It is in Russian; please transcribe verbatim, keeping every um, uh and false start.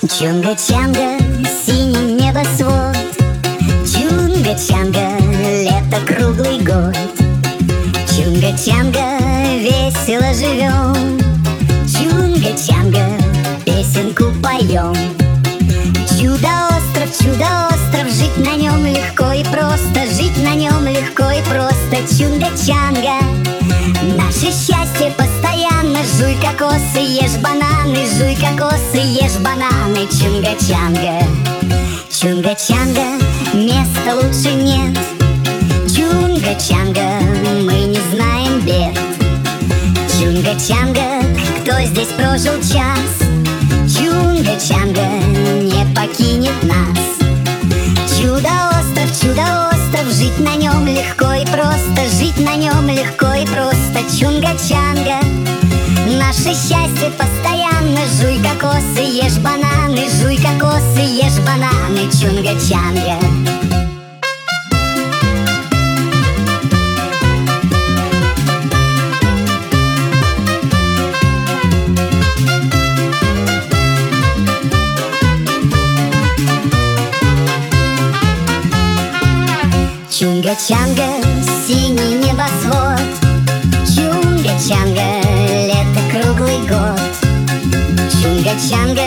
Чунга-чанга, синий небосвод, Чунга-чанга, лето круглый год. Чунга-чанга, весело живем, Чунга-чанга, песенку поем. Чудо-остров, чудо-остров, жить на нем легко и просто, жить на нем легко и просто. Чунга-чанга, наше счастье постоянно. Жуй кокосы, ешь бананы, жуй кокосы, ешь бананы. Чунга-чанга, Чунга-чанга, места лучше нет. Чунга-чанга, мы не знаем бед. Чунга-чанга, кто здесь прожил час, Чунга-чанга не покинет нас. Чудо-остров, чудо-остров, жить на нем легко и просто, жить на нем легко и просто. Чунга-чанга, наше счастье постоянно. Жуй кокосы, ешь бананы, жуй кокосы, ешь бананы. Чунга-чанга. Чунга-чанга, синий небосвод, Чунга-чанга, лето круглый год. Чунга-чанга,